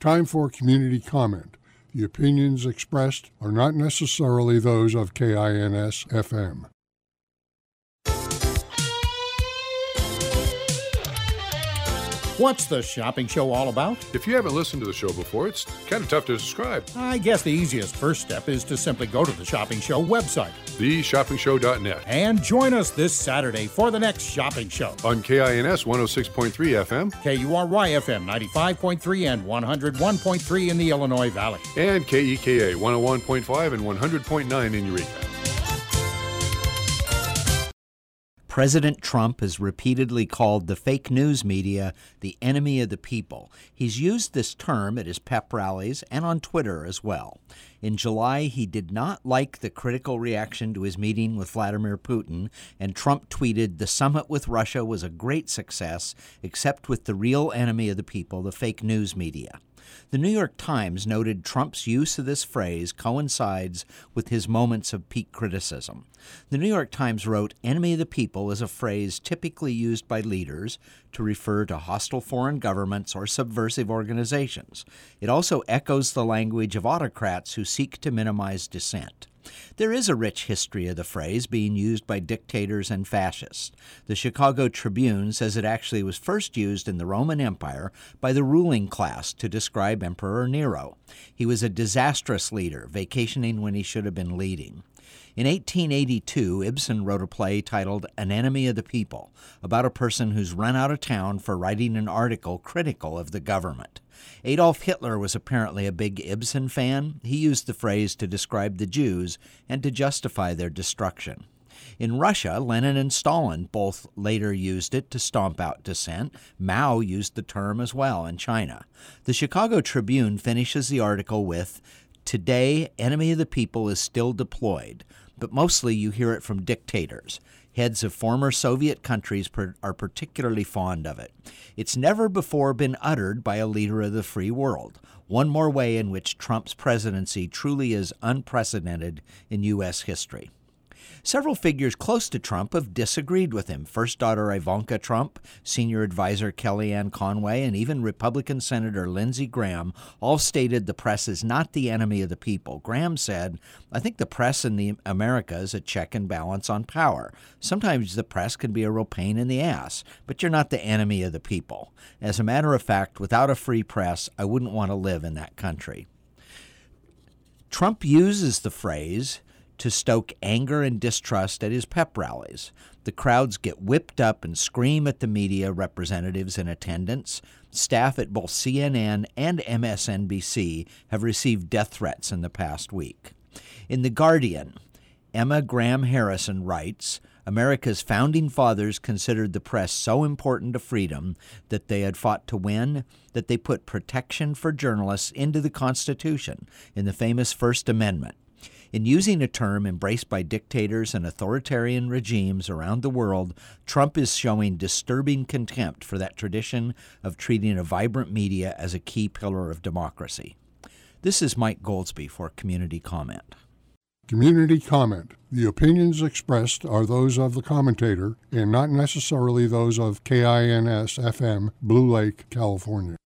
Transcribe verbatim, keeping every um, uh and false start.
Time for community comment. The opinions expressed are not necessarily those of K I N S F M. What's the shopping show all about? If you haven't listened to the show before, it's kind of tough to describe. I guess the easiest first step is to simply go to the Shopping Show website, the shopping show dot net, and join us this Saturday for the next shopping show. On K I N S one oh six point three F M, K U R Y F M ninety-five point three and one oh one point three in the Illinois Valley, and K E K A one oh one point five and one hundred point nine in Eureka. President Trump has repeatedly called the fake news media the enemy of the people. He's used this term at his pep rallies and on Twitter as well. In July, he did not like the critical reaction to his meeting with Vladimir Putin, and Trump tweeted, "The summit with Russia was a great success, except with the real enemy of the people, the fake news media." The New York Times noted Trump's use of this phrase coincides with his moments of peak criticism. The New York Times wrote, "Enemy of the people is a phrase typically used by leaders to refer to hostile foreign governments or subversive organizations. It also echoes the language of autocrats who seek to minimize dissent." There is a rich history of the phrase being used by dictators and fascists. The Chicago Tribune says it actually was first used in the Roman Empire by the ruling class to describe Emperor Nero. He was a disastrous leader, vacationing when he should have been leading. In eighteen eighty-two, Ibsen wrote a play titled An Enemy of the People, about a person who's run out of town for writing an article critical of the government. Adolf Hitler was apparently a big Ibsen fan. He used the phrase to describe the Jews and to justify their destruction. In Russia, Lenin and Stalin both later used it to stomp out dissent. Mao used the term as well in China. The Chicago Tribune finishes the article with, "Today, enemy of the people is still deployed, but mostly you hear it from dictators. Heads of former Soviet countries per- are particularly fond of it. It's never before been uttered by a leader of the free world. One more way in which Trump's presidency truly is unprecedented in U S history." Several figures close to Trump have disagreed with him. First daughter Ivanka Trump, senior advisor Kellyanne Conway, and even Republican Senator Lindsey Graham all stated the press is not the enemy of the people. Graham said, "I think the press in the America is a check and balance on power. Sometimes the press can be a real pain in the ass, but you're not the enemy of the people. As a matter of fact, without a free press, I wouldn't want to live in that country." Trump uses the phrase to stoke anger and distrust at his pep rallies. The crowds get whipped up and scream at the media representatives in attendance. Staff at both C N N and M S N B C have received death threats in the past week. In The Guardian, Emma Graham Harrison writes, "America's founding fathers considered the press so important to freedom that they had fought to win, that they put protection for journalists into the Constitution in the famous First Amendment. In using a term embraced by dictators and authoritarian regimes around the world, Trump is showing disturbing contempt for that tradition of treating a vibrant media as a key pillar of democracy." This is Mike Goldsby for Community Comment. Community comment. The opinions expressed are those of the commentator and not necessarily those of K I N S F M, Blue Lake, California.